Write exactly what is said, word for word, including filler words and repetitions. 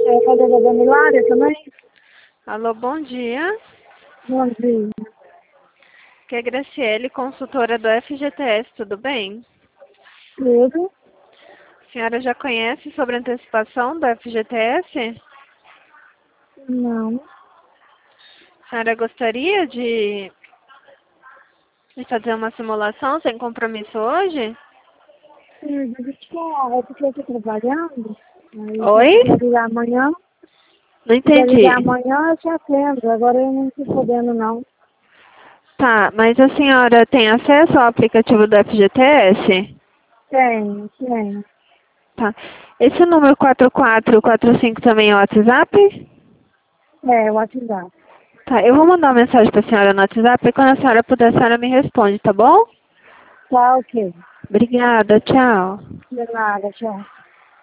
É, fazer da Dona Hilária também? Alô, bom dia. Bom dia. Aqui é Graciele, consultora do F G T S, tudo bem? Tudo? A senhora já conhece sobre a antecipação do F G T S? Não. A senhora gostaria de, de fazer uma simulação sem compromisso hoje? Sim, deixa eu te falar, é porque eu estou trabalhando. Aí se eu Oi? quiser ligar amanhã, Não se quiser entendi. ligar amanhã, eu te atendo. Agora eu não estou podendo, não. Tá, mas a senhora tem acesso ao aplicativo do F G T S? Tenho, tenho. Tá. Esse número quatro quatro quatro cinco também é o WhatsApp? É, o WhatsApp. Tá, eu vou mandar uma mensagem pra senhora no WhatsApp e quando a senhora puder, a senhora me responde, tá bom? Tá, ok. Obrigada, tchau. De nada, tchau.